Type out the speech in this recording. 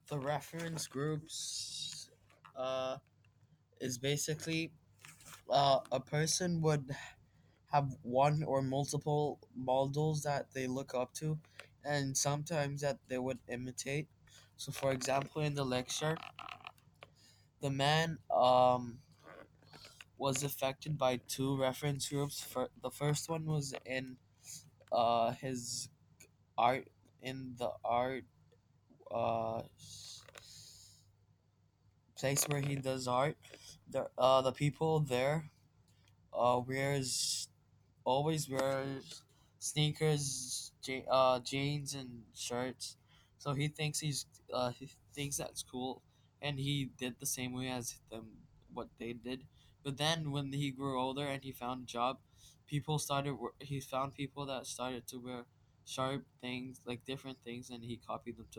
The reference groups uh, is basically a person would have one or multiple models that they look up to, and sometimes that they would imitate. So, for example, in the lecture, the man was affected by two reference groups. For the first one was in his art, in the art uh, place where he does art. The people there wears always wears sneakers, jeans, and shirts. So he thinks that's cool, and he did the same way as them what they did. But then when he grew older and he found a job, he found people that started to wear sharp things like different things, and he copied them too.